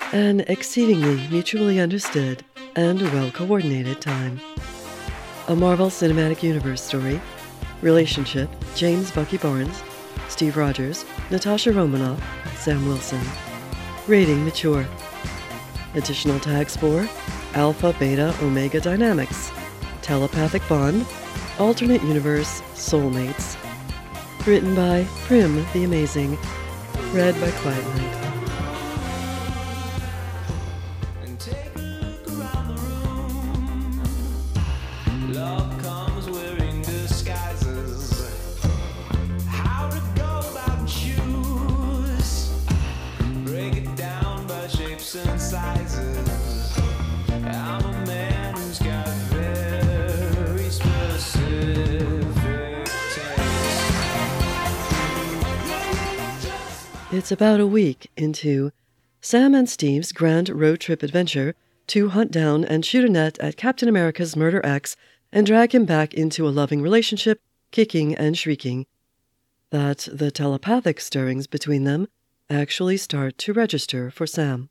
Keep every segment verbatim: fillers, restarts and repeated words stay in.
An exceedingly mutually understood and well-coordinated time. A Marvel Cinematic Universe story. Relationship, James Bucky Barnes, Steve Rogers, Natasha Romanoff, Sam Wilson. Rating, mature. Additional tags for Alpha, Beta, Omega Dynamics, Telepathic Bond, Alternate Universe, Soulmates. Written by Prim the Amazing. Read by Quiet Night. It's about a week into Sam and Steve's grand road trip adventure to hunt down and shoot a net at Captain America's Murder X and drag him back into a loving relationship, kicking and shrieking, that the telepathic stirrings between them actually start to register for Sam.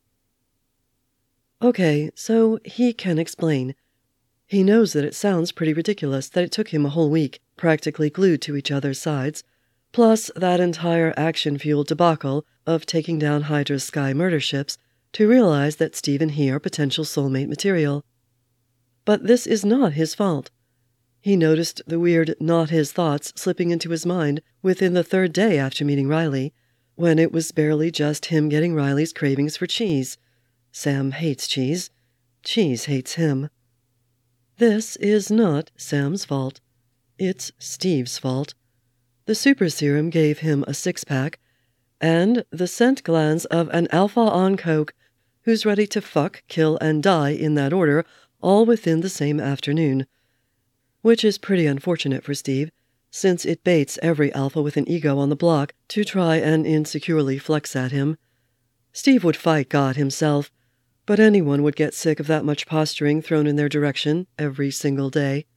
Okay, so he can explain. He knows that it sounds pretty ridiculous that it took him a whole week, practically glued to each other's sides, plus that entire action-fueled debacle of taking down Hydra's Sky murder ships, to realize that Steve and he are potential soulmate material. But this is not his fault. He noticed the weird not his thoughts slipping into his mind within the third day after meeting Riley, when it was barely just him getting Riley's cravings for cheese. Sam hates cheese. Cheese hates him. This is not Sam's fault. It's Steve's fault. The super serum gave him a six-pack, and the scent glands of an alpha on coke who's ready to fuck, kill, and die in that order, all within the same afternoon. Which is pretty unfortunate for Steve, since it baits every alpha with an ego on the block to try and insecurely flex at him. Steve would fight God himself, but anyone would get sick of that much posturing thrown in their direction every single day.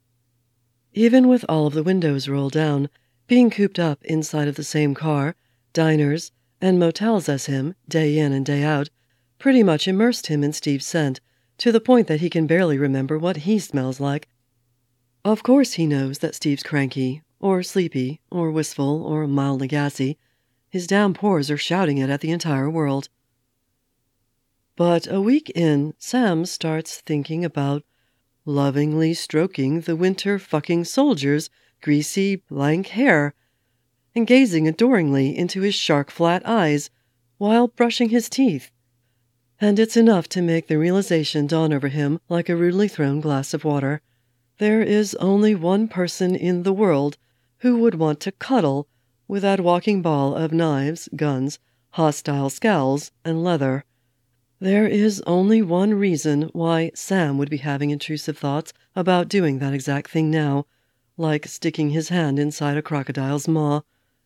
Even with all of the windows rolled down, being cooped up inside of the same car, diners, and motels as him, day in and day out, pretty much immersed him in Steve's scent, to the point that he can barely remember what he smells like. Of course he knows that Steve's cranky, or sleepy, or wistful, or mildly gassy. His damn pores are shouting it at the entire world. But a week in, Sam starts thinking about lovingly stroking the winter fucking soldier's greasy, lank hair, and gazing adoringly into his shark-flat eyes while brushing his teeth. And it's enough to make the realization dawn over him like a rudely thrown glass of water. There is only one person in the world who would want to cuddle with that walking ball of knives, guns, hostile scowls, and leather. There is only one reason why Sam would be having intrusive thoughts about doing that exact thing now, like sticking his hand inside a crocodile's maw.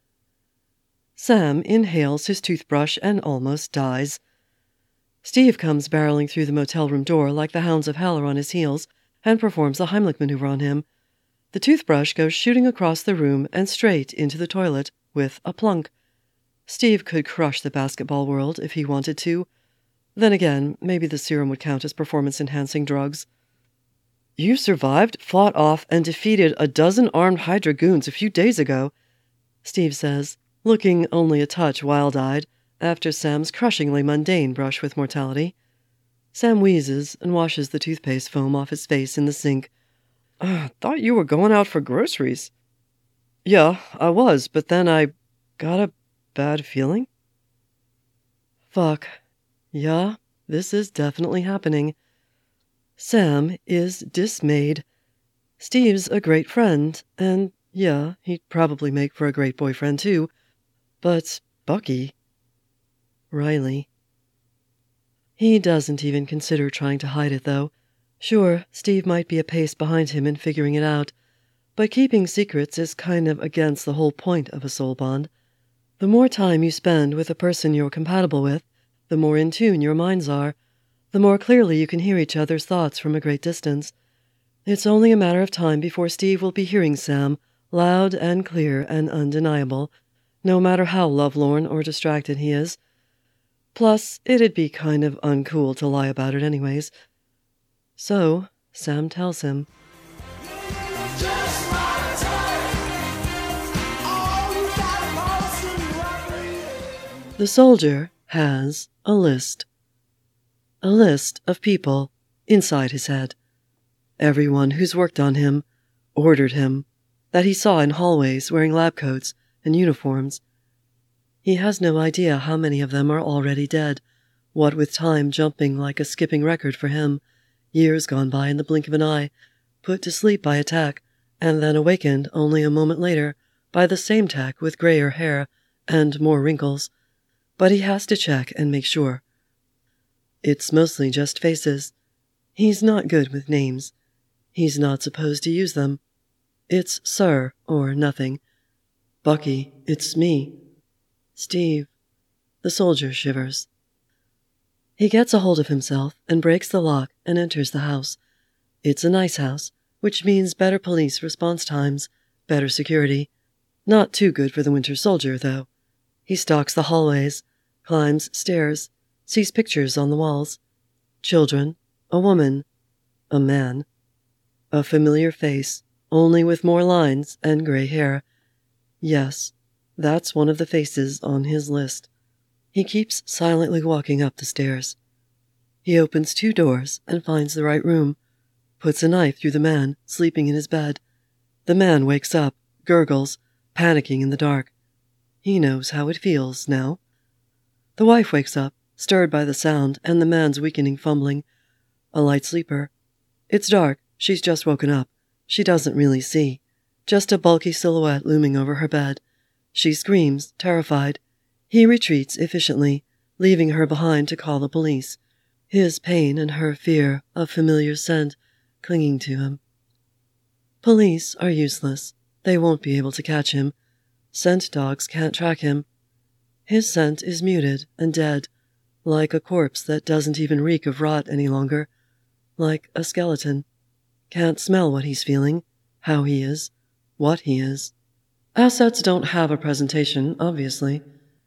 Sam inhales his toothbrush and almost dies. Steve comes barreling through the motel room door like the hounds of hell are on his heels and performs the Heimlich maneuver on him. The toothbrush goes shooting across the room and straight into the toilet with a plunk. Steve could crush the basketball world if he wanted to. Then again, maybe the serum would count as performance-enhancing drugs. You survived, fought off, and defeated a dozen armed Hydra goons a few days ago, Steve says, looking only a touch wild-eyed after Sam's crushingly mundane brush with mortality. Sam wheezes and washes the toothpaste foam off his face in the sink. Uh, thought you were going out for groceries. Yeah, I was, but then I got a bad feeling. Fuck. Yeah, this is definitely happening. Sam is dismayed. Steve's a great friend, and yeah, he'd probably make for a great boyfriend too. But Bucky... Riley... He doesn't even consider trying to hide it, though. Sure, Steve might be a pace behind him in figuring it out, but keeping secrets is kind of against the whole point of a soul bond. The more time you spend with a person you're compatible with, the more in tune your minds are, the more clearly you can hear each other's thoughts from a great distance. It's only a matter of time before Steve will be hearing Sam, loud and clear and undeniable, no matter how lovelorn or distracted he is. Plus, it'd be kind of uncool to lie about it anyways. So, Sam tells him. The soldier has a list. A list of people inside his head. Everyone who's worked on him, ordered him, that he saw in hallways wearing lab coats and uniforms. He has no idea how many of them are already dead, what with time jumping like a skipping record for him, years gone by in the blink of an eye, put to sleep by a tack, and then awakened only a moment later by the same tack with grayer hair and more wrinkles. But he has to check and make sure. It's mostly just faces. He's not good with names. He's not supposed to use them. It's sir or nothing. Bucky, it's me. Steve. The soldier shivers. He gets a hold of himself and breaks the lock and enters the house. It's a nice house, which means better police response times, better security. Not too good for the winter soldier, though. He stalks the hallways, climbs stairs, sees pictures on the walls. Children, a woman, a man. A familiar face, only with more lines and gray hair. Yes, that's one of the faces on his list. He keeps silently walking up the stairs. He opens two doors and finds the right room, puts a knife through the man sleeping in his bed. The man wakes up, gurgles, panicking in the dark. He knows how it feels now. The wife wakes up, stirred by the sound and the man's weakening fumbling. A light sleeper. It's dark. She's just woken up. She doesn't really see. Just a bulky silhouette looming over her bed. She screams, terrified. He retreats efficiently, leaving her behind to call the police. His pain and her fear of familiar scent clinging to him. Police are useless. They won't be able to catch him. Scent dogs can't track him. His scent is muted and dead, like a corpse that doesn't even reek of rot any longer. Like a skeleton. Can't smell what he's feeling, how he is, what he is. Assets don't have a presentation, obviously.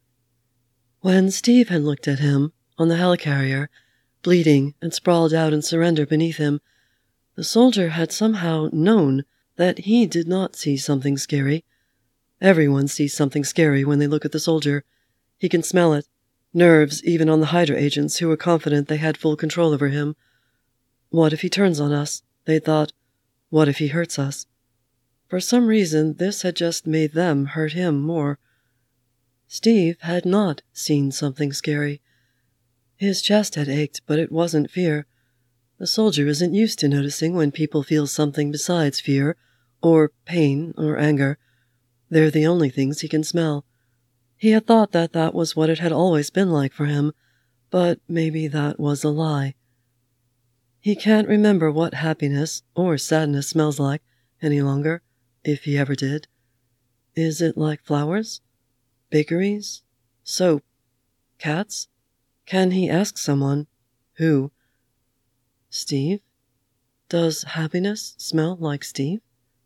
When Steve had looked at him on the helicarrier, bleeding and sprawled out in surrender beneath him, the soldier had somehow known that he did not see something scary. Everyone sees something scary when they look at the soldier. He can smell it. Nerves even on the Hydra agents who were confident they had full control over him. What if he turns on us? They thought. What if he hurts us? For some reason, this had just made them hurt him more. Steve had not seen something scary. His chest had ached, but it wasn't fear. The soldier isn't used to noticing when people feel something besides fear, or pain, or anger. They're the only things he can smell. He had thought that that was what it had always been like for him, but maybe that was a lie. He can't remember what happiness or sadness smells like any longer, if he ever did. Is it like flowers? Bakeries? Soap? Cats? Can he ask someone? Who? Steve? Does happiness smell like Steve?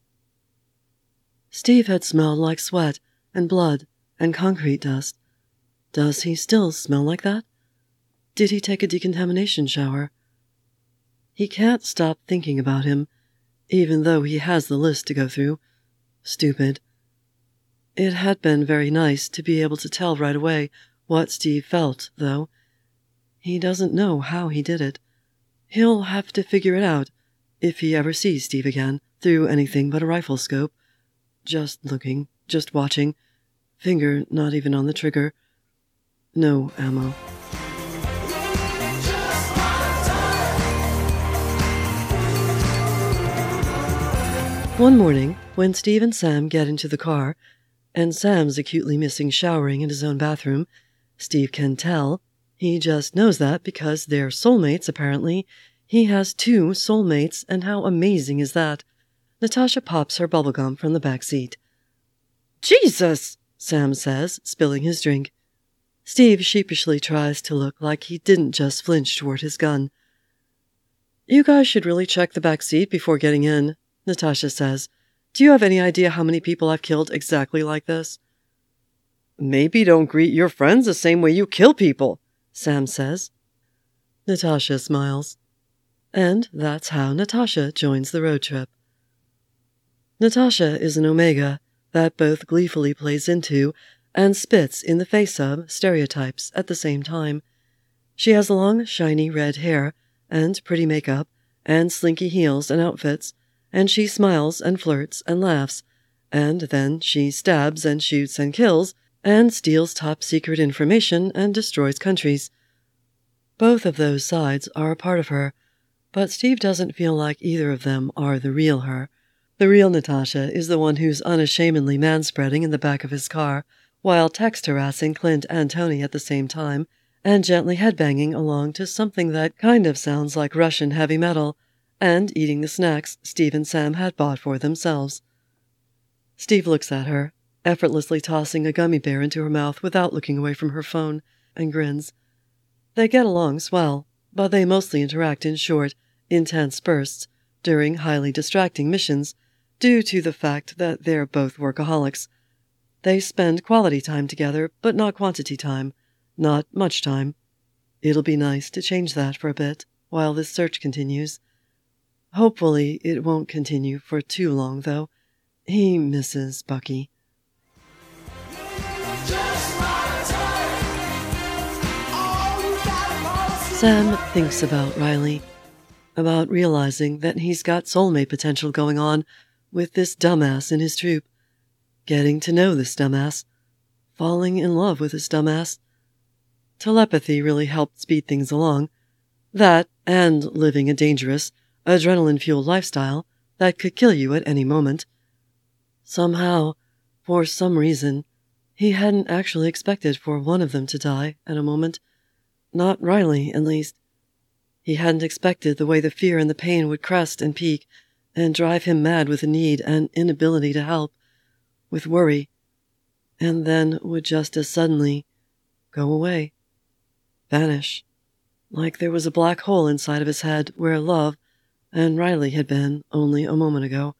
Steve had smelled like sweat and blood and concrete dust. Does he still smell like that? Did he take a decontamination shower? He can't stop thinking about him, even though he has the list to go through. Stupid. It had been very nice to be able to tell right away what Steve felt, though. He doesn't know how he did it. He'll have to figure it out if he ever sees Steve again through anything but a rifle scope. Just looking, just watching, finger not even on the trigger. No ammo. One morning, when Steve and Sam get into the car, and Sam's acutely missing showering in his own bathroom, Steve can tell. He just knows that because they're soulmates, apparently. He has two soulmates, and how amazing is that? Natasha pops her bubblegum from the back seat. "Jesus!" Sam says, spilling his drink. Steve sheepishly tries to look like he didn't just flinch toward his gun. "You guys should really check the back seat before getting in," Natasha says. "Do you have any idea how many people I've killed exactly like this?" "Maybe don't greet your friends the same way you kill people," Sam says. Natasha smiles. And that's how Natasha joins the road trip. Natasha is an Omega that both gleefully plays into and spits in the face of stereotypes at the same time. She has long, shiny red hair and pretty makeup and slinky heels and outfits, and she smiles and flirts and laughs, and then she stabs and shoots and kills and steals top-secret information and destroys countries. Both of those sides are a part of her, but Steve doesn't feel like either of them are the real her. The real Natasha is the one who's unashamedly manspreading in the back of his car, while text-harassing Clint and Tony at the same time, and gently headbanging along to something that kind of sounds like Russian heavy metal, and eating the snacks Steve and Sam had bought for themselves. Steve looks at her, effortlessly tossing a gummy bear into her mouth without looking away from her phone, and grins. They get along swell, but they mostly interact in short, intense bursts during highly distracting missions, due to the fact that they're both workaholics. They spend quality time together, but not quantity time. Not much time. It'll be nice to change that for a bit, while this search continues. Hopefully it won't continue for too long, though. He misses Bucky. Sam thinks about Riley, about realizing that he's got soulmate potential going on with this dumbass in his troop, getting to know this dumbass, falling in love with this dumbass. Telepathy really helped speed things along. That, and living a dangerous, adrenaline-fueled lifestyle that could kill you at any moment. Somehow, for some reason, he hadn't actually expected for one of them to die at a moment. Not Riley, at least. He hadn't expected the way the fear and the pain would crest and peak and drive him mad with the need and inability to help, with worry, and then would just as suddenly go away, vanish, like there was a black hole inside of his head where love and Riley had been only a moment ago.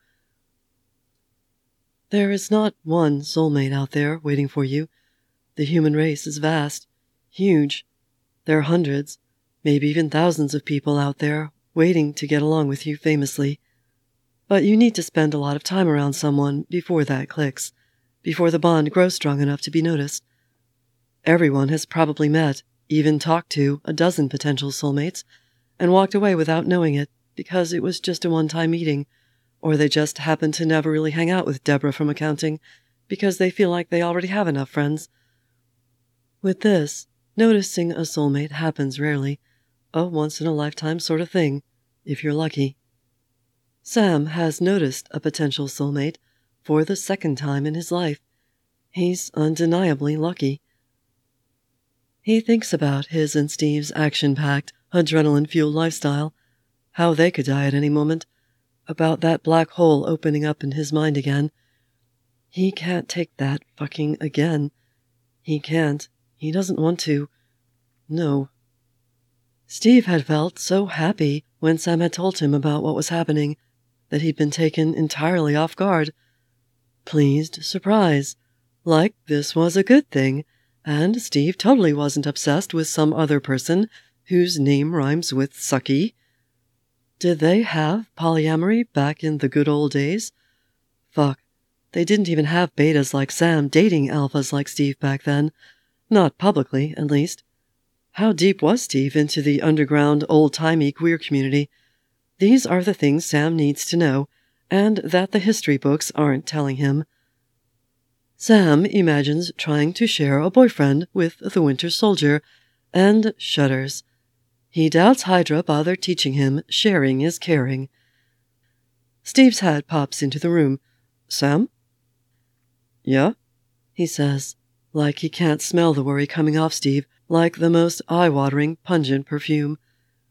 There is not one soulmate out there waiting for you. The human race is vast, huge. There are hundreds, maybe even thousands of people out there waiting to get along with you famously. But you need to spend a lot of time around someone before that clicks, before the bond grows strong enough to be noticed. Everyone has probably met, even talked to, a dozen potential soulmates, and walked away without knowing it because it was just a one-time meeting, or they just happened to never really hang out with Deborah from accounting because they feel like they already have enough friends. With this, noticing a soulmate happens rarely, a once-in-a-lifetime sort of thing, if you're lucky. Sam has noticed a potential soulmate for the second time in his life. He's undeniably lucky. He thinks about his and Steve's action-packed, adrenaline-fueled lifestyle, how they could die at any moment, about that black hole opening up in his mind again. He can't take that fucking again. He can't. He doesn't want to. No. Steve had felt so happy when Sam had told him about what was happening that he'd been taken entirely off guard. Pleased surprise. Like this was a good thing, and Steve totally wasn't obsessed with some other person whose name rhymes with sucky. Did they have polyamory back in the good old days? Fuck, they didn't even have betas like Sam dating alphas like Steve back then. Not publicly, at least. How deep was Steve into the underground, old-timey queer community? These are the things Sam needs to know, and that the history books aren't telling him. Sam imagines trying to share a boyfriend with the Winter Soldier, and shudders. He doubts Hydra bothered teaching him sharing is caring. Steve's head pops into the room. Sam? Yeah? He says, like he can't smell the worry coming off Steve, like the most eye-watering, pungent perfume.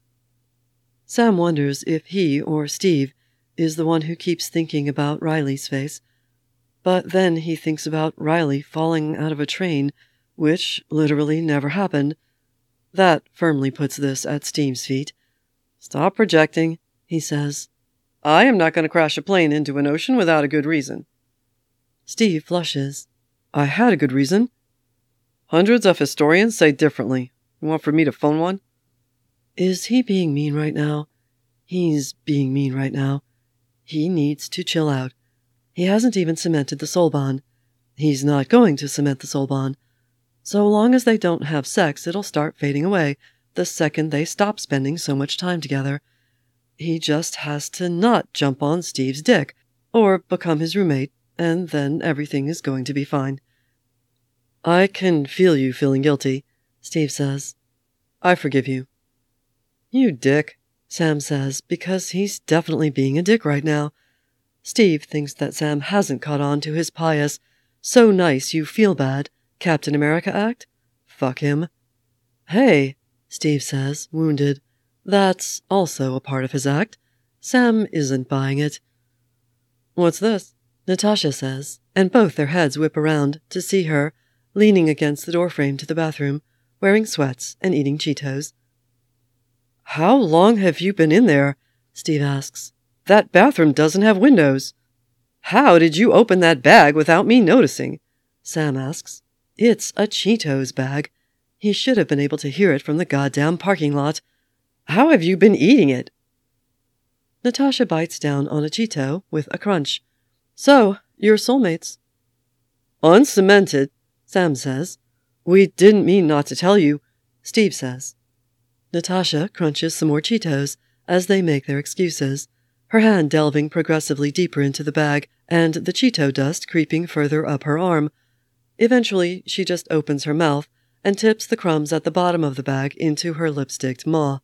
Sam wonders if he, or Steve, is the one who keeps thinking about Riley's face. But then he thinks about Riley falling out of a train, which literally never happened. That firmly puts this at Steve's feet. Stop projecting, he says. I am not going to crash a plane into an ocean without a good reason. Steve flushes. I had a good reason. Hundreds of historians say differently. You want for me to phone one? Is he being mean right now? He's being mean right now. He needs to chill out. He hasn't even cemented the soul bond. He's not going to cement the soul bond. So long as they don't have sex, it'll start fading away the second they stop spending so much time together. He just has to not jump on Steve's dick, or become his roommate, and then everything is going to be fine. I can feel you feeling guilty, Steve says. I forgive you. You dick, Sam says, because he's definitely being a dick right now. Steve thinks that Sam hasn't caught on to his pious, so nice you feel bad, Captain America act. Fuck him. Hey, Steve says, wounded. That's also a part of his act. Sam isn't buying it. What's this? Natasha says, and both their heads whip around to see her, leaning against the doorframe to the bathroom, wearing sweats and eating Cheetos. How long have you been in there? Steve asks. That bathroom doesn't have windows. How did you open that bag without me noticing? Sam asks. It's a Cheetos bag. He should have been able to hear it from the goddamn parking lot. How have you been eating it? Natasha bites down on a Cheeto with a crunch. So, you're soulmates. Uncemented, Sam says. We didn't mean not to tell you, Steve says. Natasha crunches some more Cheetos as they make their excuses, her hand delving progressively deeper into the bag and the Cheeto dust creeping further up her arm. Eventually, she just opens her mouth and tips the crumbs at the bottom of the bag into her lipsticked maw.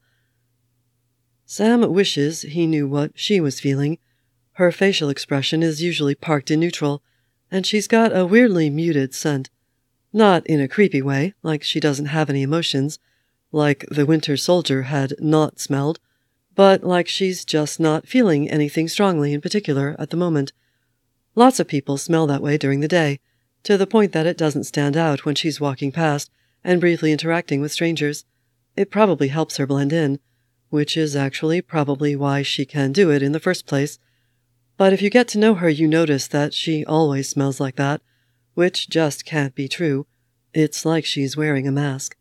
Sam wishes he knew what she was feeling. Her facial expression is usually parked in neutral, and she's got a weirdly muted scent. Not in a creepy way, like she doesn't have any emotions, like the Winter Soldier had not smelled, but like she's just not feeling anything strongly in particular at the moment. Lots of people smell that way during the day, to the point that it doesn't stand out when she's walking past and briefly interacting with strangers. It probably helps her blend in, which is actually probably why she can do it in the first place. But if you get to know her, you notice that she always smells like that, which just can't be true. It's like she's wearing a mask.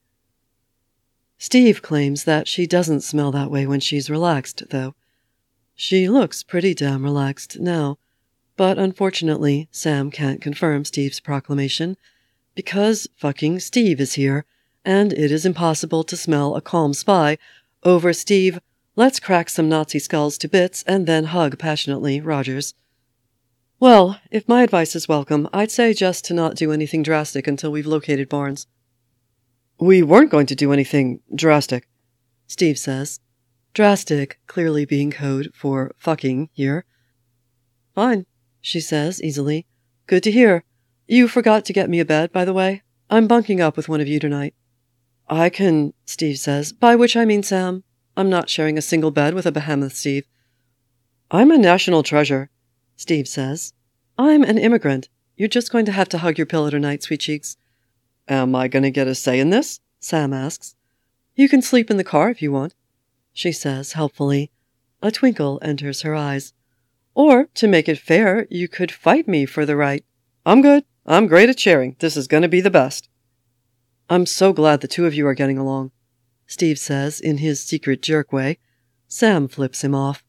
Steve claims that she doesn't smell that way when she's relaxed, though. She looks pretty damn relaxed now, but unfortunately, Sam can't confirm Steve's proclamation, because fucking Steve is here, and it is impossible to smell a calm spy over Steve, let's crack some Nazi skulls to bits and then hug passionately, Rogers. Well, if my advice is welcome, I'd say just to not do anything drastic until we've located Barnes. We weren't going to do anything drastic, Steve says. Drastic clearly being code for fucking here. Fine, she says easily. Good to hear. You forgot to get me a bed, by the way. I'm bunking up with one of you tonight. I can, Steve says, by which I mean Sam. I'm not sharing a single bed with a behemoth, Steve. I'm a national treasure, Steve says. I'm an immigrant. You're just going to have to hug your pillow tonight, sweet cheeks. Am I going to get a say in this? Sam asks. You can sleep in the car if you want, she says helpfully. A twinkle enters her eyes. Or, to make it fair, you could fight me for the right. I'm good. I'm great at sharing. This is going to be the best. I'm so glad the two of you are getting along, Steve says in his secret jerk way. Sam flips him off.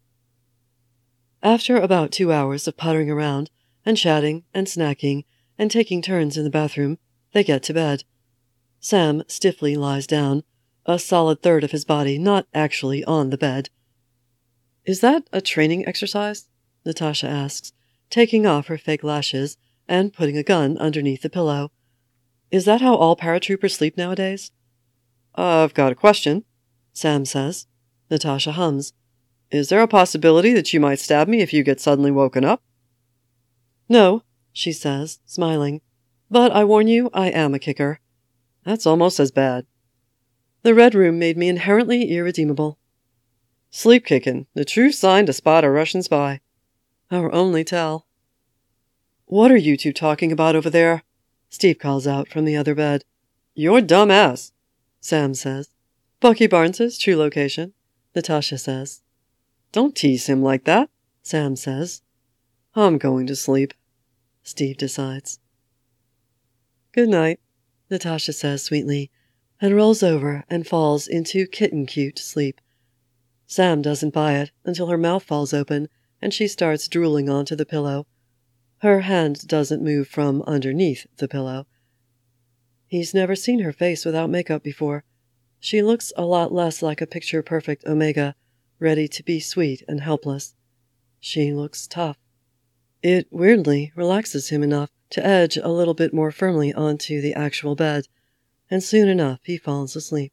After about two hours of puttering around, and chatting, and snacking, and taking turns in the bathroom, they get to bed. Sam stiffly lies down, a solid third of his body not actually on the bed. Is that a training exercise? Natasha asks, taking off her fake lashes and putting a gun underneath the pillow. Is that how all paratroopers sleep nowadays? Uh, I've got a question, Sam says. Natasha hums. Is there a possibility that you might stab me if you get suddenly woken up? No, she says, smiling. But I warn you, I am a kicker. That's almost as bad. The Red Room made me inherently irredeemable. Sleep kicking, the true sign to spot a Russian spy. Our only tell. What are you two talking about over there? Steve calls out from the other bed. Your dumb ass, Sam says. Bucky Barnes's true location, Natasha says. Don't tease him like that, Sam says. I'm going to sleep, Steve decides. Good night, Natasha says sweetly, and rolls over and falls into kitten-cute sleep. Sam doesn't buy it until her mouth falls open and she starts drooling onto the pillow. Her hand doesn't move from underneath the pillow. He's never seen her face without makeup before. She looks a lot less like a picture-perfect Omega, ready to be sweet and helpless. She looks tough. It weirdly relaxes him enough to edge a little bit more firmly onto the actual bed, and soon enough he falls asleep.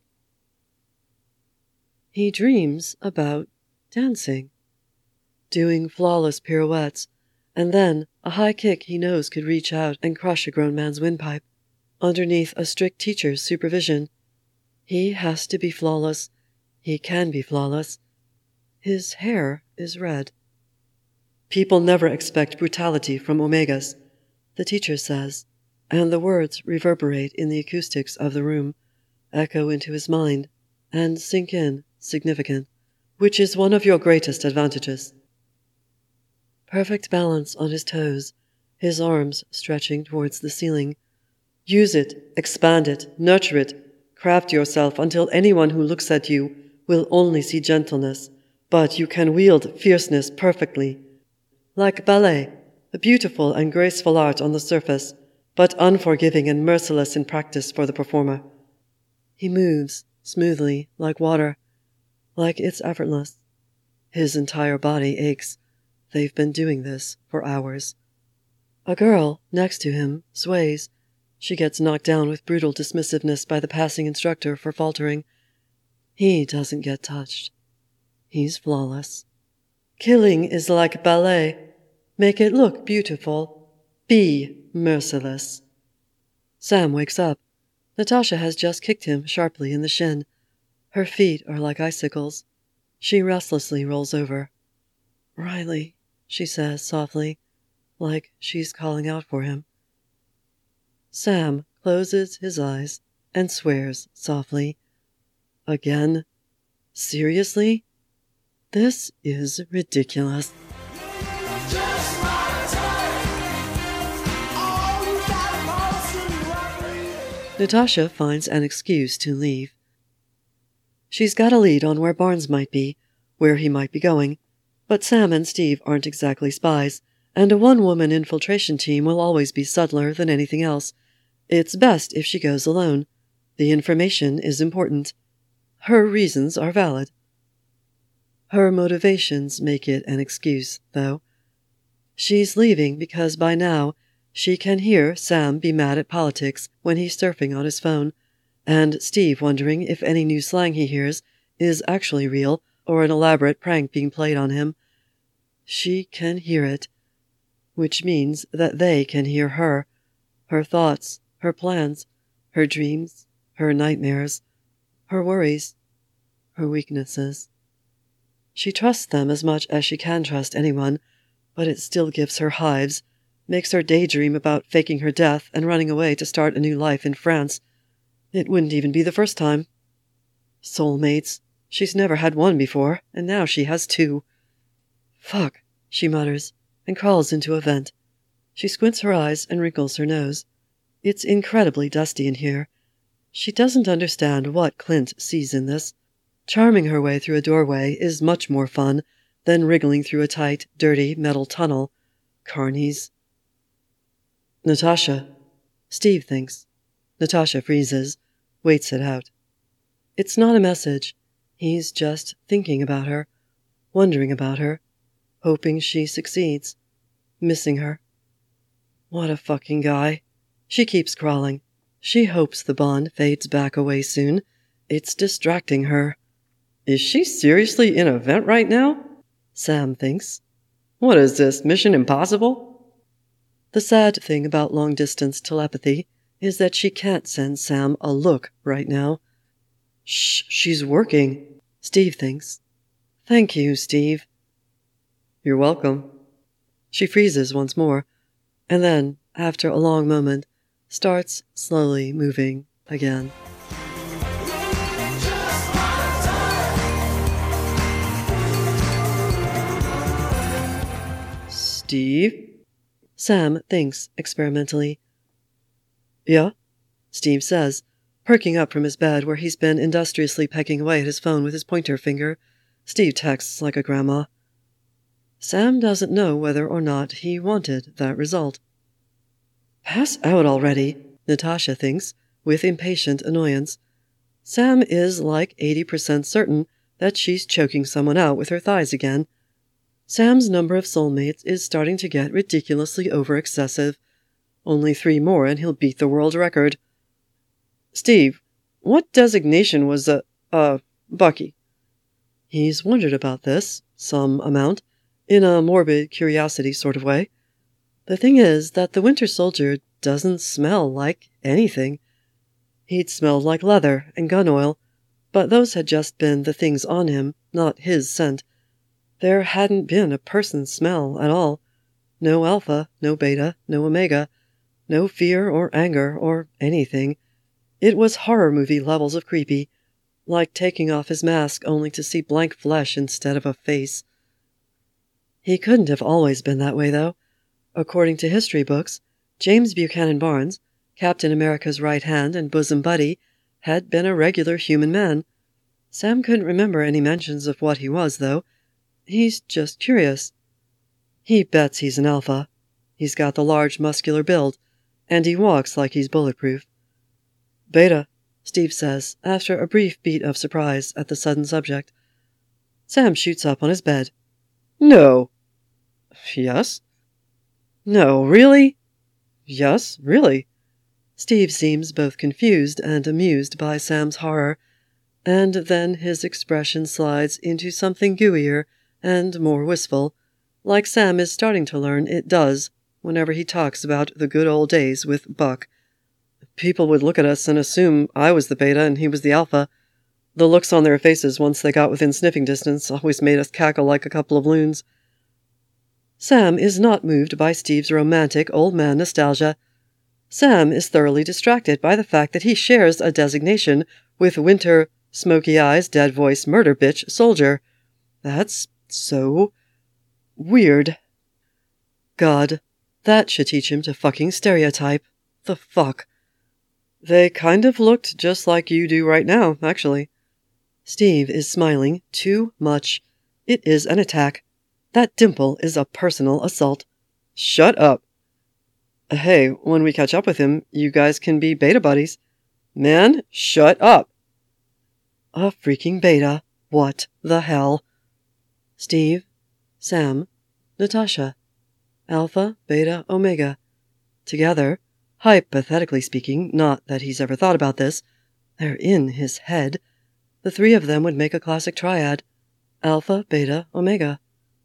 He dreams about dancing, doing flawless pirouettes, and then a high kick he knows could reach out and crush a grown man's windpipe. Underneath a strict teacher's supervision, he has to be flawless. He can be flawless. His hair is red. People never expect brutality from Omegas, the teacher says, and the words reverberate in the acoustics of the room, echo into his mind, and sink in, significant, which is one of your greatest advantages. Perfect balance on his toes, his arms stretching towards the ceiling. Use it, expand it, nurture it, craft yourself until anyone who looks at you will only see gentleness, but you can wield fierceness perfectly. Like ballet, a beautiful and graceful art on the surface, but unforgiving and merciless in practice for the performer. He moves smoothly, like water, like it's effortless. His entire body aches. They've been doing this for hours. A girl next to him sways. She gets knocked down with brutal dismissiveness by the passing instructor for faltering. He doesn't get touched. He's flawless. Killing is like ballet. Make it look beautiful. Be merciless. Sam wakes up. Natasha has just kicked him sharply in the shin. Her feet are like icicles. She restlessly rolls over. "Riley," she says softly, like she's calling out for him. Sam closes his eyes and swears softly. Again? Seriously? This is ridiculous. Natasha finds an excuse to leave. She's got a lead on where Barnes might be, where he might be going, but Sam and Steve aren't exactly spies, and a one-woman infiltration team will always be subtler than anything else. It's best if she goes alone. The information is important. Her reasons are valid. Her motivations make it an excuse, though. She's leaving because by now she can hear Sam be mad at politics when he's surfing on his phone, and Steve wondering if any new slang he hears is actually real or an elaborate prank being played on him. She can hear it, which means that they can hear her, her thoughts, her plans, her dreams, her nightmares, her worries, her weaknesses. She trusts them as much as she can trust anyone, but it still gives her hives, makes her daydream about faking her death and running away to start a new life in France. It wouldn't even be the first time. Soulmates. She's never had one before, and now she has two. Fuck, she mutters, and crawls into a vent. She squints her eyes and wrinkles her nose. It's incredibly dusty in here. She doesn't understand what Clint sees in this. Charming her way through a doorway is much more fun than wriggling through a tight, dirty metal tunnel. Carnies. Natasha. Steve thinks. Natasha freezes, waits it out. It's not a message. He's just thinking about her, wondering about her, hoping she succeeds, missing her. What a fucking guy. She keeps crawling. She hopes the bond fades back away soon. It's distracting her. Is she seriously in a vent right now? Sam thinks. What is this, Mission Impossible? The sad thing about long-distance telepathy is that she can't send Sam a look right now. Shh, she's working, Steve thinks. Thank you, Steve. You're welcome. She freezes once more, and then, after a long moment, starts slowly moving again. Steve? Sam thinks experimentally. Yeah, Steve says, Perking up from his bed, where he's been industriously pecking away at his phone with his pointer finger, Steve texts like a grandma. Sam doesn't know whether or not he wanted that result. Pass out already, Natasha thinks, with impatient annoyance. Sam is like eighty percent certain that she's choking someone out with her thighs again. Sam's number of soulmates is starting to get ridiculously over-excessive. Only three more and he'll beat the world record. Steve, what designation was a, uh, Bucky? He's wondered about this, some amount, in a morbid curiosity sort of way. The thing is that the Winter Soldier doesn't smell like anything. He'd smelled like leather and gun oil, but those had just been the things on him, not his scent. There hadn't been a person's smell at all. No Alpha, no Beta, no Omega, no fear or anger or anything. It was horror movie levels of creepy, like taking off his mask only to see blank flesh instead of a face. He couldn't have always been that way, though. According to history books, James Buchanan Barnes, Captain America's right hand and bosom buddy, had been a regular human man. Sam couldn't remember any mentions of what he was, though. He's just curious. He bets he's an Alpha. He's got the large muscular build, and he walks like he's bulletproof. Beta, Steve says, after a brief beat of surprise at the sudden subject. Sam shoots up on his bed. No. Yes? No, really? Yes, really. Steve seems both confused and amused by Sam's horror, and then his expression slides into something gooier and more wistful, like Sam is starting to learn it does whenever he talks about the good old days with Buck. People would look at us and assume I was the Beta and he was the Alpha. The looks on their faces once they got within sniffing distance always made us cackle like a couple of loons. Sam is not moved by Steve's romantic old man nostalgia. Sam is thoroughly distracted by the fact that he shares a designation with Winter, smoky eyes, dead voice, murder bitch, soldier. That's so weird. God, that should teach him to fucking stereotype. The fuck. They kind of looked just like you do right now, actually. Steve is smiling too much. It is an attack. That dimple is a personal assault. Shut up. Hey, when we catch up with him, you guys can be Beta buddies. Man, shut up. A freaking Beta. What the hell? Steve, Sam, Natasha. Alpha, Beta, Omega. Together, hypothetically speaking, not that he's ever thought about this, they're in his head. The three of them would make a classic triad. Alpha, Beta, Omega.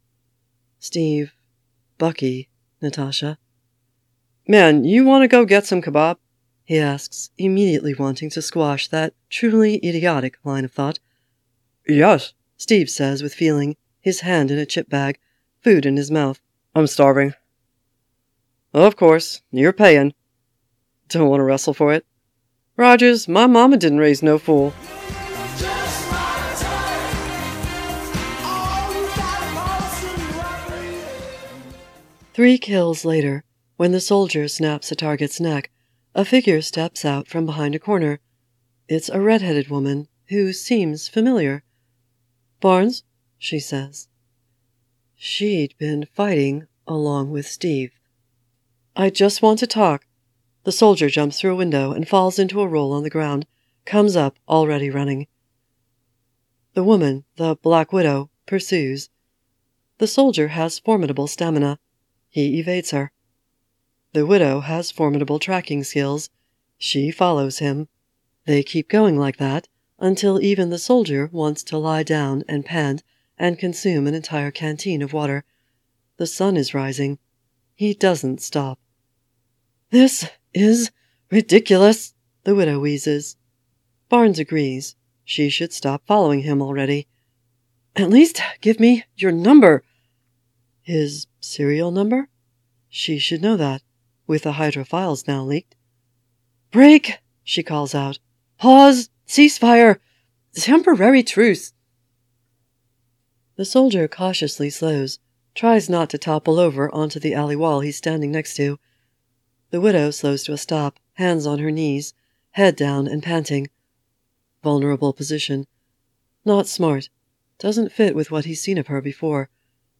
Steve, Bucky, Natasha. Man, you want to go get some kebab? He asks, immediately wanting to squash that truly idiotic line of thought. Yes, Steve says with feeling, his hand in a chip bag, food in his mouth. I'm starving. Of course, you're paying. Don't want to wrestle for it. Rogers, my mama didn't raise no fool. Three kills later, when the soldier snaps a target's neck, a figure steps out from behind a corner. It's a red-headed woman who seems familiar. Barnes, she says. She'd been fighting along with Steve. I just want to talk. The soldier jumps through a window and falls into a roll on the ground, comes up, already running. The woman, the Black Widow, pursues. The soldier has formidable stamina. He evades her. The widow has formidable tracking skills. She follows him. They keep going like that until even the soldier wants to lie down and pant and consume an entire canteen of water. The sun is rising. He doesn't stop. This is ridiculous, the widow wheezes. Barnes agrees. She should stop following him already. At least give me your number. His serial number? She should know that, with the Hydra files now leaked. Break, she calls out. Pause, ceasefire, temporary truce. The soldier cautiously slows, tries not to topple over onto the alley wall he's standing next to. The widow slows to a stop, hands on her knees, head down and panting. Vulnerable position. Not smart. Doesn't fit with what he's seen of her before.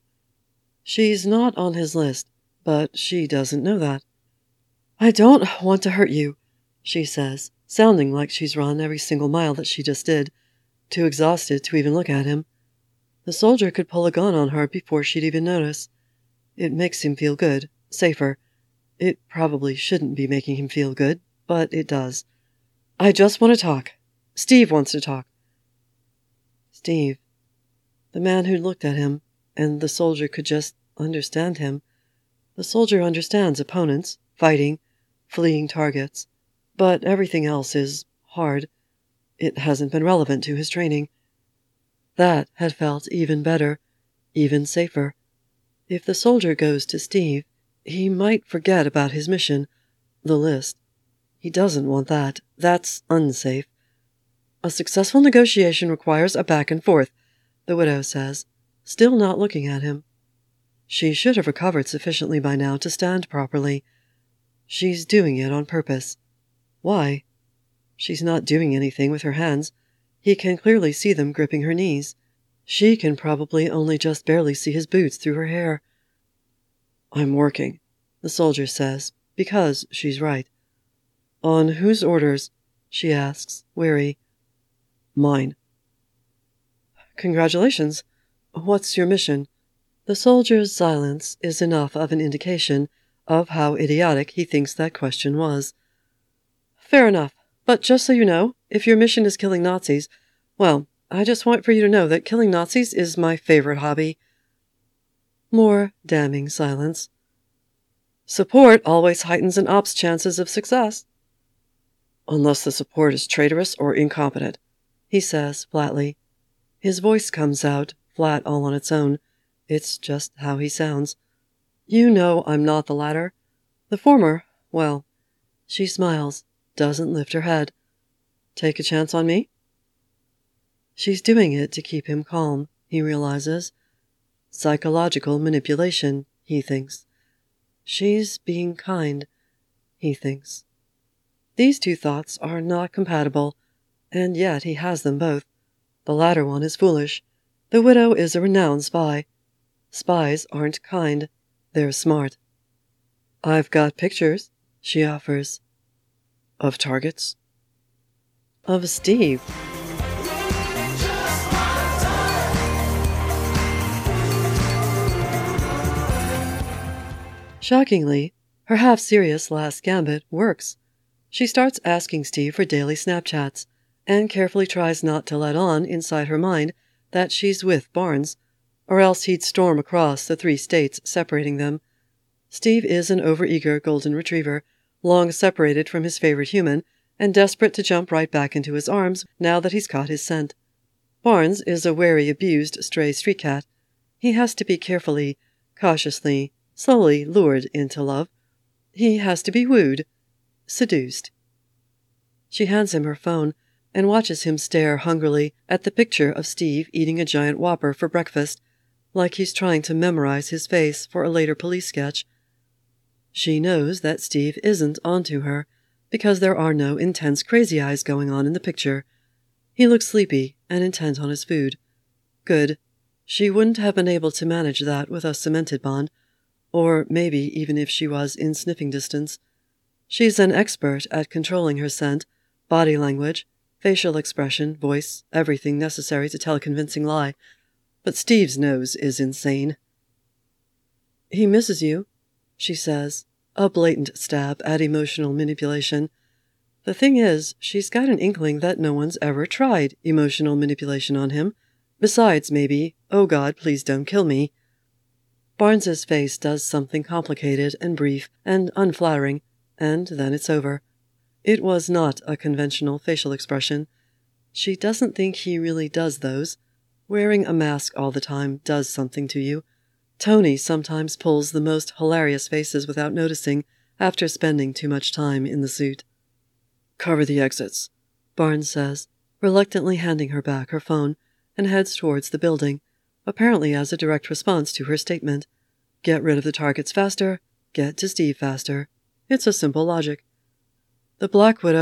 She's not on his list, but she doesn't know that. "I don't want to hurt you," she says, sounding like she's run every single mile that she just did, too exhausted to even look at him. The soldier could pull a gun on her before she'd even notice. It makes him feel good, safer. It probably shouldn't be making him feel good, but it does. "I just want to talk. Steve wants to talk." Steve. The man who looked at him, and the soldier could just understand him. The soldier understands opponents, fighting, fleeing targets, but everything else is hard. It hasn't been relevant to his training. That had felt even better, even safer. If the soldier goes to Steve, he might forget about his mission, the list. He doesn't want that. That's unsafe. "A successful negotiation requires a back and forth," the widow says, still not looking at him. She should have recovered sufficiently by now to stand properly. She's doing it on purpose. Why? She's not doing anything with her hands. He can clearly see them gripping her knees. She can probably only just barely see his boots through her hair. "I'm working," the soldier says, because she's right. "On whose orders?" she asks, wary. "Mine." "Congratulations. What's your mission?" The soldier's silence is enough of an indication of how idiotic he thinks that question was. "Fair enough. But just so you know, if your mission is killing Nazis, well, I just want for you to know that killing Nazis is my favorite hobby." More damning silence. "Support always heightens an op's chances of success." "Unless the support is traitorous or incompetent," he says flatly. His voice comes out, flat all on its own. It's just how he sounds. "You know I'm not the latter. The former, well..." She smiles, doesn't lift her head. "Take a chance on me?" She's doing it to keep him calm, he realizes. Psychological manipulation, he thinks. She's being kind, he thinks. These two thoughts are not compatible, and yet he has them both. The latter one is foolish. The widow is a renowned spy. Spies aren't kind. They're smart. "I've got pictures," she offers. "Of targets?" "Of Steve." Shockingly, her half-serious last gambit works. She starts asking Steve for daily Snapchats, and carefully tries not to let on inside her mind that she's with Barnes, or else he'd storm across the three states separating them. Steve is an overeager golden retriever, long separated from his favorite human, and desperate to jump right back into his arms now that he's caught his scent. Barnes is a wary, abused stray street cat. He has to be carefully, cautiously, slowly lured into love. He has to be wooed, seduced. She hands him her phone and watches him stare hungrily at the picture of Steve eating a giant Whopper for breakfast, like he's trying to memorize his face for a later police sketch. She knows that Steve isn't onto her, because there are no intense crazy eyes going on in the picture. He looks sleepy and intent on his food. Good. She wouldn't have been able to manage that with a cemented bond, or maybe even if she was in sniffing distance. She's an expert at controlling her scent, body language, facial expression, voice, everything necessary to tell a convincing lie. But Steve's nose is insane. "He misses you," she says, a blatant stab at emotional manipulation. The thing is, she's got an inkling that no one's ever tried emotional manipulation on him, besides maybe, "Oh God, please don't kill me." Barnes's face does something complicated and brief and unflattering, and then it's over. It was not a conventional facial expression. She doesn't think he really does those. Wearing a mask all the time does something to you. Tony sometimes pulls the most hilarious faces without noticing after spending too much time in the suit. "Cover the exits," Barnes says, reluctantly handing her back her phone, and heads towards the building, apparently as a direct response to her statement. Get rid of the targets faster, get to Steve faster. It's a simple logic. The Black Widow,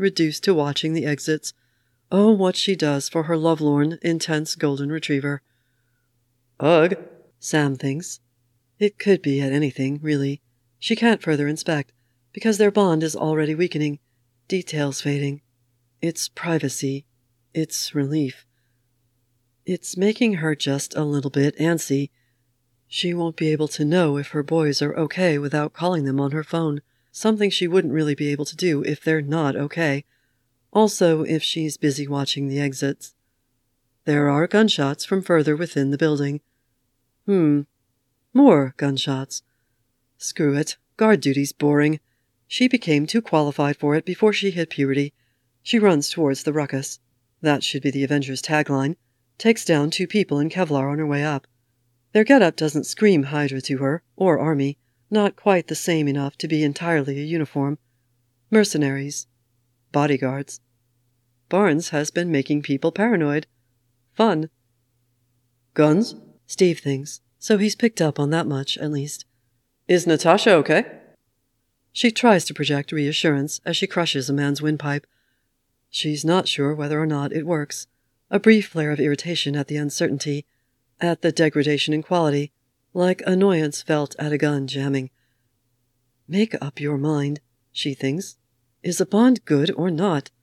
reduced to watching the exits. Oh, what she does for her lovelorn, intense golden retriever. Ugh, Sam thinks. It could be at anything, really. She can't further inspect, because their bond is already weakening, details fading. It's privacy. It's relief. It's making her just a little bit antsy. She won't be able to know if her boys are okay without calling them on her phone, something she wouldn't really be able to do if they're not okay. Also, if she's busy watching the exits. There are gunshots from further within the building. Hmm. More gunshots. Screw it. Guard duty's boring. She became too qualified for it before she hit puberty. She runs towards the ruckus. That should be the Avengers' tagline. Takes down two people in Kevlar on her way up. Their getup doesn't scream Hydra to her, or Army. Not quite the same enough to be entirely a uniform. Mercenaries. Bodyguards. Barnes has been making people paranoid. Fun. Guns? Steve thinks, so he's picked up on that much, at least. Is Natasha okay? She tries to project reassurance as she crushes a man's windpipe. She's not sure whether or not it works. A brief flare of irritation at the uncertainty, at the degradation in quality, like annoyance felt at a gun jamming. Make up your mind, she thinks. Is a bond good or not?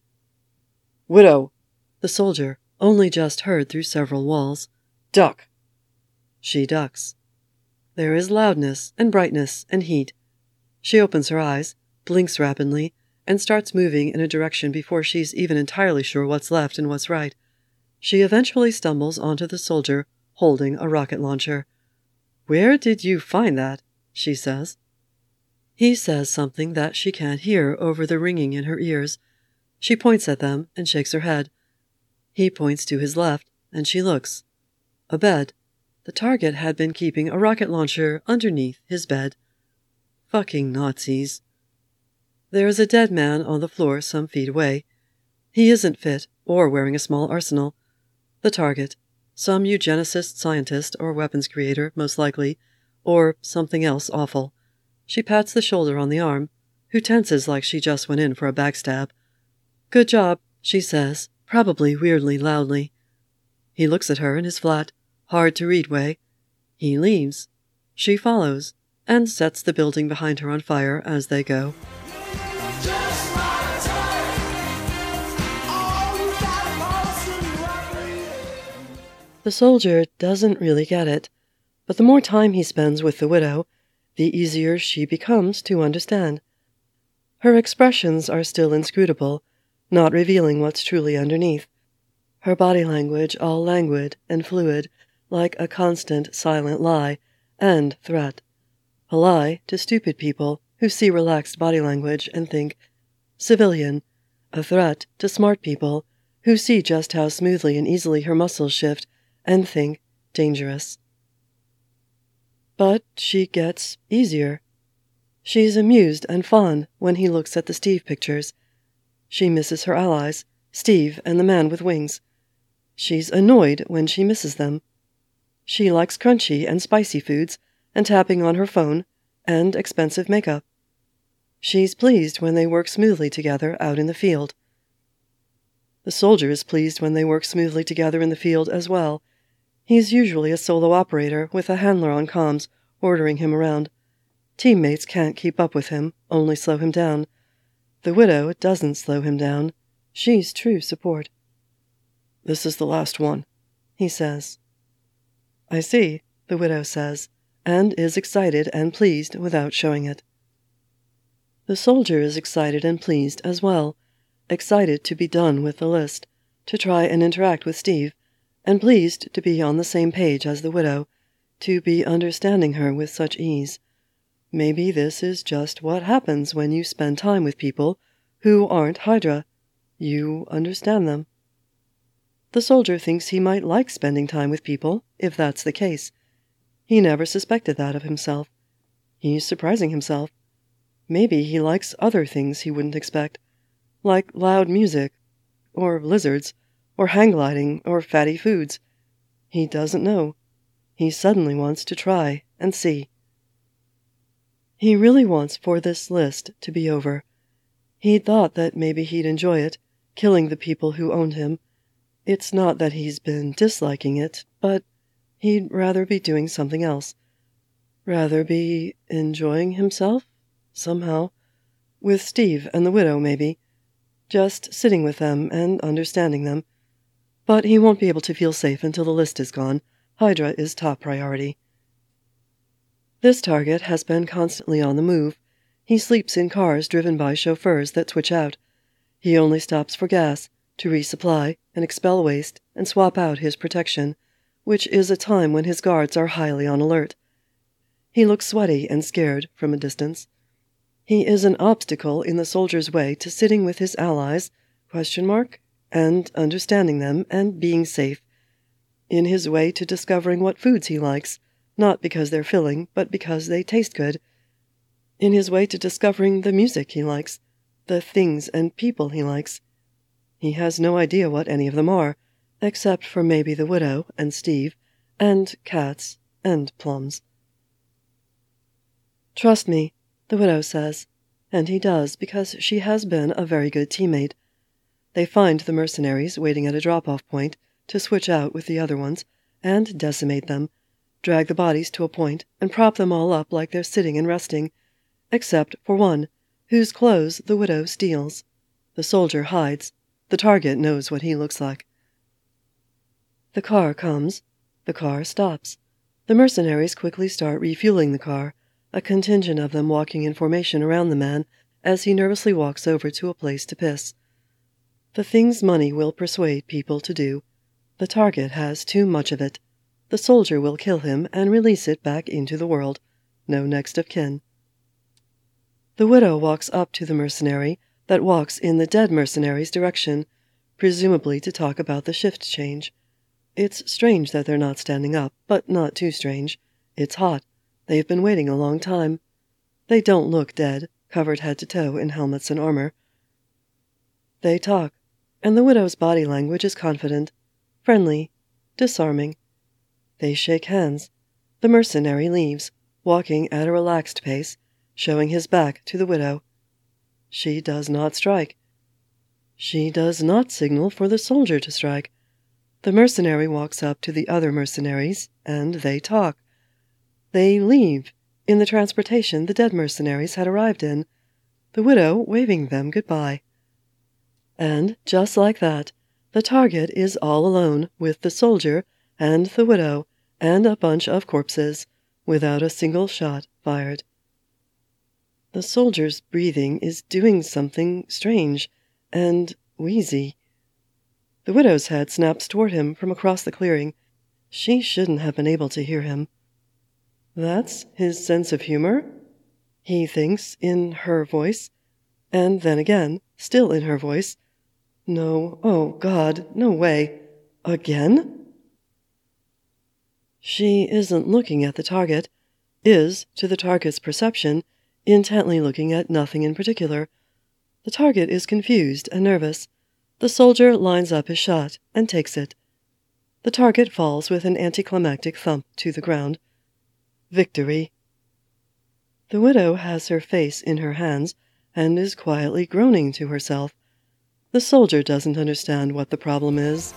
Widow! The soldier, only just heard through several walls. Duck! She ducks. There is loudness and brightness and heat. She opens her eyes, blinks rapidly, and starts moving in a direction before she's even entirely sure what's left and what's right. She eventually stumbles onto the soldier holding a rocket launcher. "Where did you find that?" she says. He says something that she can't hear over the ringing in her ears. She points at them and shakes her head. He points to his left, and she looks. A bed. The target had been keeping a rocket launcher underneath his bed. Fucking Nazis. There is a dead man on the floor some feet away. He isn't fit or wearing a small arsenal. The target. Some eugenicist scientist or weapons creator, most likely, or something else awful. She pats the shoulder on the arm, who tenses like she just went in for a backstab. "Good job," she says, probably weirdly loudly. He looks at her in his flat, hard-to-read way. He leaves. She follows, and sets the building behind her on fire as they go. The soldier doesn't really get it, but the more time he spends with the widow, the easier she becomes to understand. Her expressions are still inscrutable, not revealing what's truly underneath. Her body language all languid and fluid, like a constant silent lie and threat. A lie to stupid people who see relaxed body language and think civilian. A threat to smart people who see just how smoothly and easily her muscles shift and think dangerous. But she gets easier. She's amused and fond when he looks at the Steve pictures. She misses her allies, Steve and the man with wings. She's annoyed when she misses them. She likes crunchy and spicy foods and tapping on her phone and expensive makeup. She's pleased when they work smoothly together out in the field. The soldier is pleased when they work smoothly together in the field as well. He's usually a solo operator with a handler on comms ordering him around. Teammates can't keep up with him, only slow him down. The widow doesn't slow him down. She's true support. "This is the last one," he says. "I see," the widow says, and is excited and pleased without showing it. The soldier is excited and pleased as well, excited to be done with the list, to try and interact with Steve, and pleased to be on the same page as the widow, to be understanding her with such ease. Maybe this is just what happens when you spend time with people who aren't Hydra. You understand them. The soldier thinks he might like spending time with people, if that's the case. He never suspected that of himself. He's surprising himself. Maybe he likes other things he wouldn't expect, like loud music, or lizards, or hang gliding, or fatty foods. He doesn't know. He suddenly wants to try and see. He really wants for this list to be over. He thought that maybe he'd enjoy it, killing the people who owned him. It's not that he's been disliking it, but he'd rather be doing something else. Rather be enjoying himself, somehow. With Steve and the widow, maybe. Just sitting with them and understanding them. But he won't be able to feel safe until the list is gone. Hydra is top priority. This target has been constantly on the move. He sleeps in cars driven by chauffeurs that switch out. He only stops for gas, to resupply and expel waste and swap out his protection, which is a time when his guards are highly on alert. He looks sweaty and scared from a distance. He is an obstacle in the soldier's way to sitting with his allies, question mark, and understanding them and being safe. In his way to discovering what foods he likes, not because they're filling, but because they taste good. In his way to discovering the music he likes, the things and people he likes. He has no idea what any of them are, except for maybe the widow and Steve, and cats and plums. Trust me, the widow says, and he does because she has been a very good teammate. They find the mercenaries waiting at a drop-off point to switch out with the other ones and decimate them, drag the bodies to a point and prop them all up like they're sitting and resting, except for one, whose clothes the widow steals. The soldier hides. The target knows what he looks like. The car comes. The car stops. The mercenaries quickly start refueling the car, a contingent of them walking in formation around the man as he nervously walks over to a place to piss. The things money will persuade people to do. The target has too much of it. The soldier will kill him and release it back into the world. No next of kin. The widow walks up to the mercenary that walks in the dead mercenary's direction, presumably to talk about the shift change. It's strange that they're not standing up, but not too strange. It's hot. They've been waiting a long time. They don't look dead, covered head to toe in helmets and armor. They talk, and the widow's body language is confident, friendly, disarming. They shake hands. The mercenary leaves, walking at a relaxed pace, showing his back to the widow. She does not strike. She does not signal for the soldier to strike. The mercenary walks up to the other mercenaries, and they talk. They leave, in the transportation the dead mercenaries had arrived in, the widow waving them goodbye. And, just like that, the target is all alone with the soldier and the widow and a bunch of corpses, without a single shot fired. The soldier's breathing is doing something strange and wheezy. The widow's head snaps toward him from across the clearing. She shouldn't have been able to hear him. That's his sense of humor? He thinks in her voice, and then again, still in her voice, no, oh God, no way. Again? She isn't looking at the target, is, to the target's perception, intently looking at nothing in particular. The target is confused and nervous. The soldier lines up his shot and takes it. The target falls with an anticlimactic thump to the ground. Victory. The widow has her face in her hands and is quietly groaning to herself. The soldier doesn't understand what the problem is.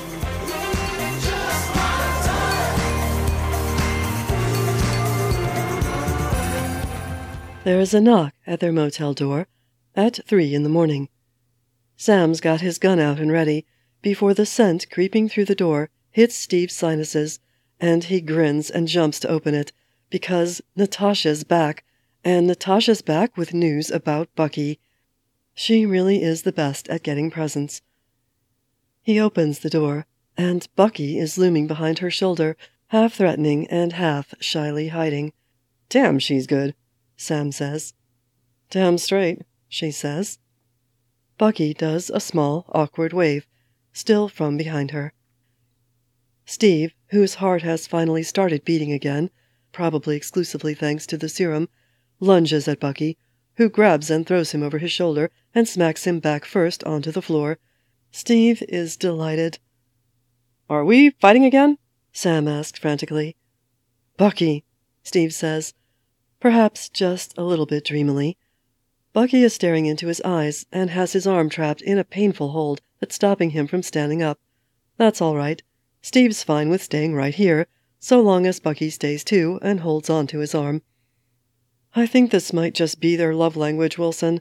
There is a knock at their motel door at three in the morning. Sam's got his gun out and ready before the scent creeping through the door hits Steve's sinuses, and he grins and jumps to open it because Natasha's back, and Natasha's back with news about Bucky. She really is the best at getting presents. He opens the door, and Bucky is looming behind her shoulder, half threatening and half shyly hiding. "Damn, she's good," Sam says. "Damn straight," she says. Bucky does a small, awkward wave, still from behind her. Steve, whose heart has finally started beating again, probably exclusively thanks to the serum, lunges at Bucky, who grabs and throws him over his shoulder and smacks him back first onto the floor. Steve is delighted. "Are we fighting again?" Sam asks frantically. "Bucky," Steve says, perhaps just a little bit dreamily. Bucky is staring into his eyes and has his arm trapped in a painful hold that's stopping him from standing up. That's all right. Steve's fine with staying right here, so long as Bucky stays too and holds on to his arm. I think this might just be their love language, Wilson.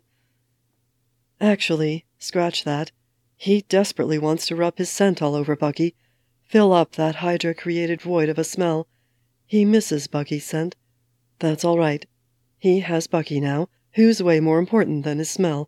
Actually, scratch that. He desperately wants to rub his scent all over Bucky, fill up that Hydra-created void of a smell. He misses Bucky's scent. That's all right. He has Bucky now, who's way more important than his smell.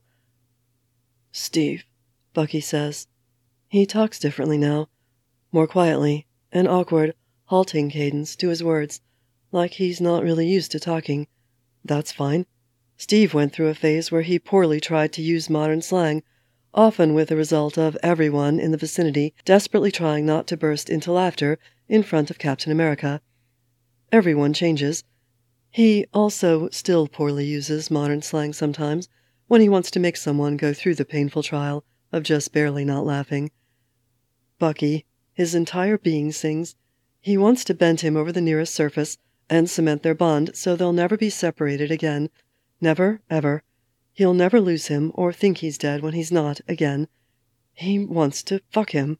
Steve, Bucky says. He talks differently now, more quietly, an awkward, halting cadence to his words, like he's not really used to talking. That's fine. Steve went through a phase where he poorly tried to use modern slang, often with the result of everyone in the vicinity desperately trying not to burst into laughter in front of Captain America. Everyone changes. He also still poorly uses modern slang sometimes when he wants to make someone go through the painful trial of just barely not laughing. Bucky, his entire being sings. He wants to bend him over the nearest surface and cement their bond so they'll never be separated again. Never, ever. He'll never lose him or think he's dead when he's not, again. He wants to fuck him.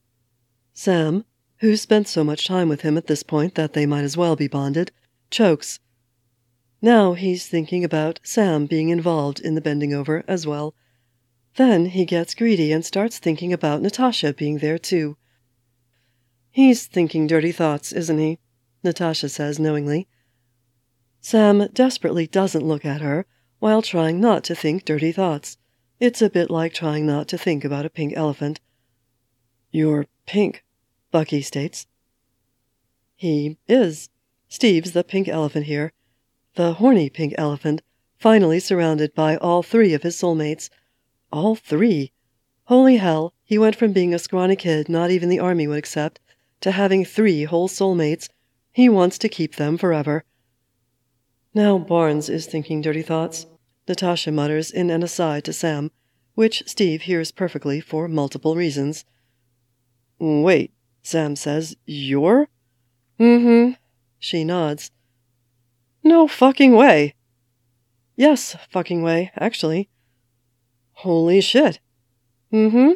Sam, who's spent so much time with him at this point that they might as well be bonded, chokes. Now he's thinking about Sam being involved in the bending over as well. Then he gets greedy and starts thinking about Natasha being there too. He's thinking dirty thoughts, isn't he? Natasha says knowingly. Sam desperately doesn't look at her while trying not to think dirty thoughts. It's a bit like trying not to think about a pink elephant. You're pink, Bucky states. He is. Steve's the pink elephant here. The horny pink elephant, finally surrounded by all three of his soulmates. All three. Holy hell, he went from being a scrawny kid not even the army would accept to having three whole soulmates. He wants to keep them forever. Now Barnes is thinking dirty thoughts, Natasha mutters in an aside to Sam, which Steve hears perfectly for multiple reasons. Wait, Sam says, you're? Mm-hmm. She nods. No fucking way. Yes, fucking way, actually. Holy shit. Mm-hmm.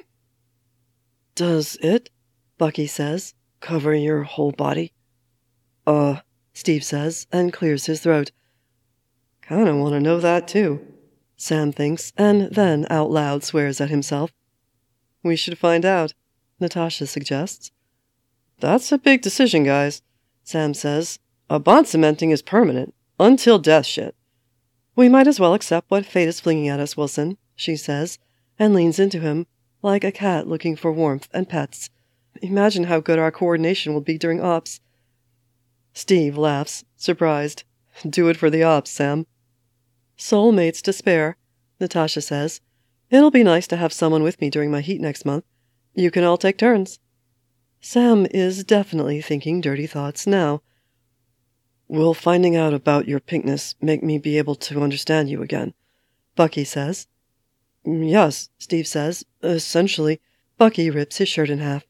Does it, Bucky says, cover your whole body? Uh, Steve says, and clears his throat. Kinda want to know that, too, Sam thinks, and then out loud swears at himself. We should find out, Natasha suggests. That's a big decision, guys, Sam says. A bond cementing is permanent, until death shit. We might as well accept what fate is flinging at us, Wilson, she says, and leans into him, like a cat looking for warmth and pets. Imagine how good our coordination will be during ops. Steve laughs, surprised. Do it for the ops, Sam. Soulmates to spare, Natasha says. It'll be nice to have someone with me during my heat next month. You can all take turns. Sam is definitely thinking dirty thoughts now. Will finding out about your pinkness make me be able to understand you again? Bucky says. Yes, Steve says. Essentially. Bucky rips his shirt in half.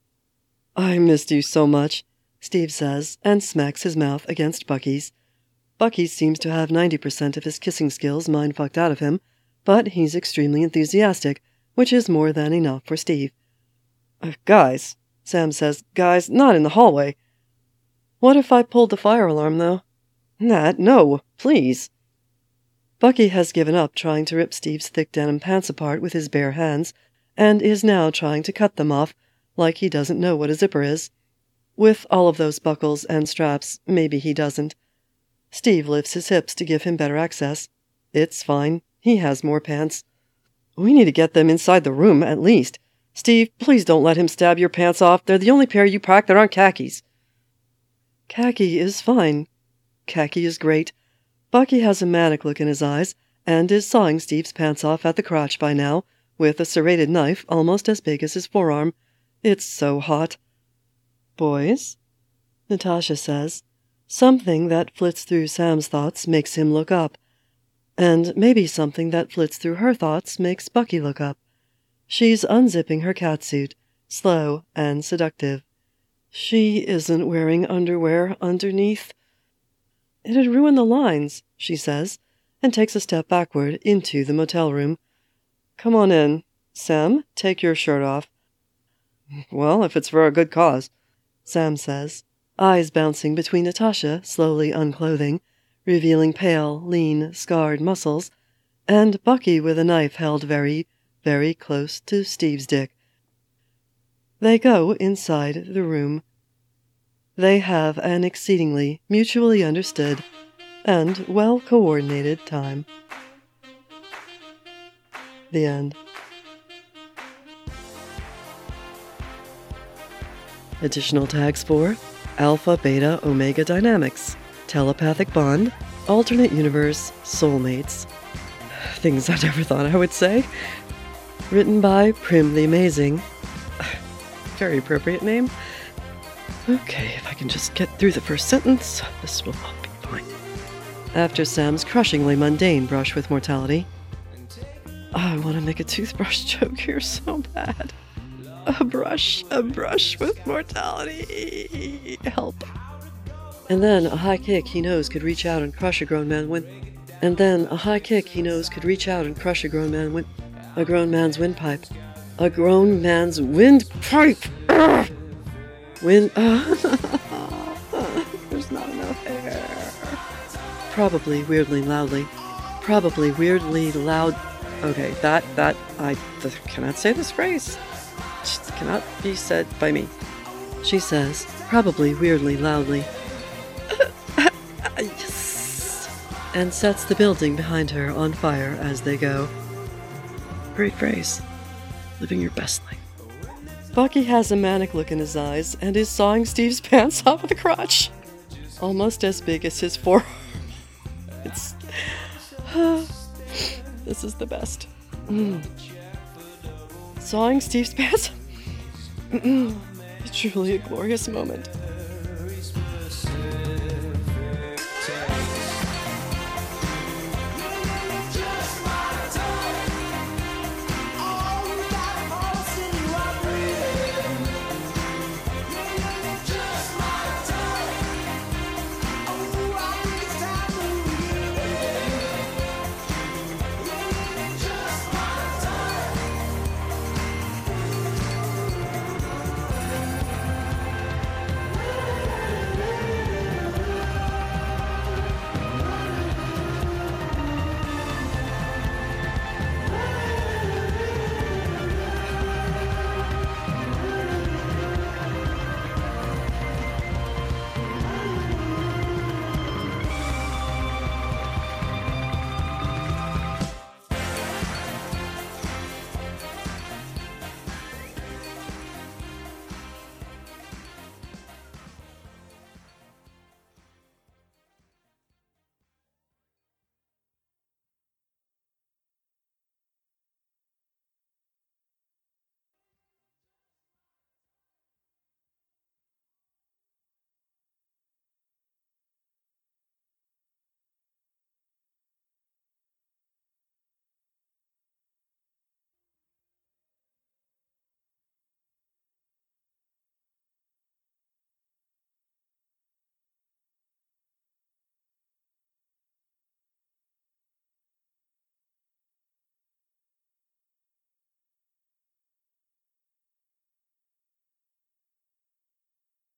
I missed you so much, Steve says, and smacks his mouth against Bucky's. Bucky seems to have ninety percent of his kissing skills mind-fucked out of him, but he's extremely enthusiastic, which is more than enough for Steve. Uh, guys, Sam says, guys, not in the hallway. What if I pulled the fire alarm, though? Nat, no, please. Bucky has given up trying to rip Steve's thick denim pants apart with his bare hands, and is now trying to cut them off, like he doesn't know what a zipper is. With all of those buckles and straps, maybe he doesn't. Steve lifts his hips to give him better access. It's fine. He has more pants. We need to get them inside the room, at least. Steve, please don't let him stab your pants off. They're the only pair you pack that aren't khakis. Khaki is fine. Khaki is great. Bucky has a manic look in his eyes, and is sawing Steve's pants off at the crotch by now, with a serrated knife almost as big as his forearm. It's so hot. Boys? Natasha says. Something that flits through Sam's thoughts makes him look up. And maybe something that flits through her thoughts makes Bucky look up. She's unzipping her catsuit, slow and seductive. She isn't wearing underwear underneath. It'd ruin the lines, she says, and takes a step backward into the motel room. "Come on in. Sam, take your shirt off." "Well, if it's for a good cause," Sam says, eyes bouncing between Natasha slowly unclothing, revealing pale, lean, scarred muscles, and Bucky with a knife held very, very close to Steve's dick. They go inside the room. They have an exceedingly mutually understood and well-coordinated time. The end. Additional tags for Alpha, Beta, Omega Dynamics, Telepathic Bond, Alternate Universe, Soulmates. Things I never thought I would say. Written by Prim the Amazing. Very appropriate name. Okay, if I can just get through the first sentence, this will all be fine. After Sam's crushingly mundane brush with mortality. I want to make a toothbrush joke here so bad. A brush, a brush with mortality. Help. And then a high kick he knows could reach out and crush a grown man when... And then a high kick he knows could reach out and crush a grown man when... A grown man's windpipe. A grown man's windpipe! Ugh! Wind... There's not enough air. Probably weirdly loudly. Probably weirdly loud... Okay, that, that, I th- cannot say this phrase. It cannot be said by me. She says, probably weirdly loudly. Yes! And sets the building behind her on fire as they go. Great phrase. Living your best life. Bucky has a manic look in his eyes and is sawing Steve's pants off with a crotch. Almost as big as his forearm. It's... This is the best. Mm. Sawing Steve's pants. It's truly a glorious moment.